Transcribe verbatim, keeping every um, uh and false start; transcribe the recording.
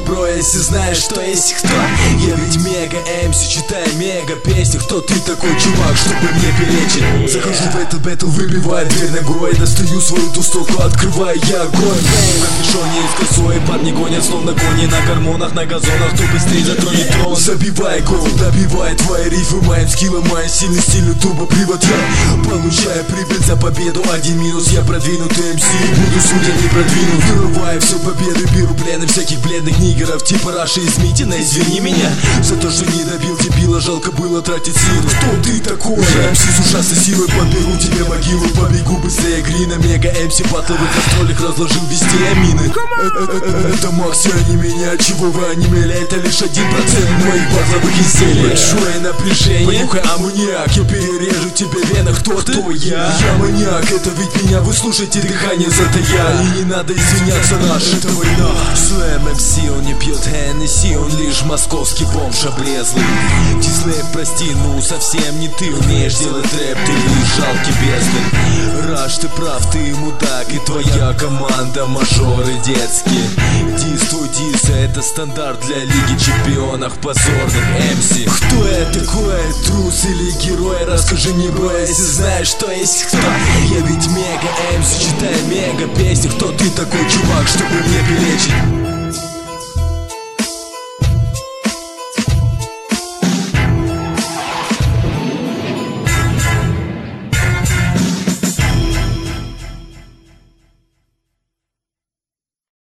бро, если знаешь, что есть кто. Я ведь мега эм си, читаю мега песни. Кто ты такой, чувак, чтобы мне перечить? Захожу в этот бэтл, выбиваю дверь ногой, достаю свою двустволку, открываю я огонь. В капюшоне из косой парни гонят, словно кони на гормонах, на газонах. Кто быстрее затронет трон, забивай гол, добивай твои рифы моим скиллом, моим сильный стиль, турбопривод. Я получаю прибыль за победу, один минус, я продвинутый эм си. Буду судья, не продвинут, вырываю все победы, беру плены всяких бледных нигеров типа Раши из Митина. Извини меня за то, что не добил дебила, жалко было тратить силу. Кто ты такой? эм си с ужасной силой, подберу тебе могилу, побегу быстрее Грина. Мега эм си батловых гастролях разложил везде амины. Это Макс, я не меня, чего вы онемели? Это лишь один процент моих батловых изделий. Большое напряжение, понюхай аммониак, я перережу тебе в венах. Кто ты? Кто я? Я маньяк, это ведь меня, вы слушайте дыхание затая. И не надо извиняться, наш это война. Слэм эм си, он не пьет Хеннесси, он лишь московский бомж облезлый. Дислэп, прости, ну совсем не ты умеешь делать рэп, ты лишь жалкий бездарь. Раш, ты прав, ты мудак, и твоя команда мажоры детские. Дис, твой дис, это стандарт для Лиги Чемпионов позорных эм си. Кто я такой, трус или герой? Расскажи мне, бро, если знаешь, что есть кто. Я ведь мега эм си, читаю мега песни. Кто ты такой, чувак, чтобы мне перечить?